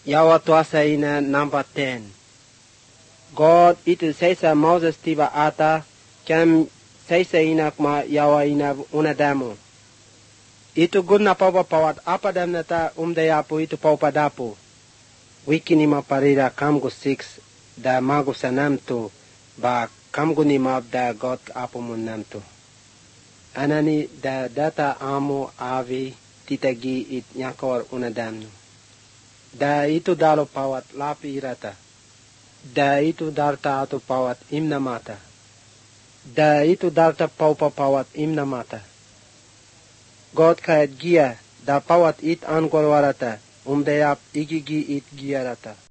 Yawa tuasa ina number 10. God itu sesa Moses tiba ata kem sesa inak ma yawa ina unadamu. Itu guna paupa pawat apa damnata umdayapu itu paupa dapu. Wiki ni maparira kamgu 6 da magu sanamtu ba kamgu ni mab da God apu munamtu. Anani da data amu avi titagi it nyakawar unadamnu. Da itu dalo pawat lapi irata. Da itu darta atu pawat imna mata. Da itu darta paupa pawat imna mata. God kayat gia da pawat it angol warata. Umdayap igigi it giarata.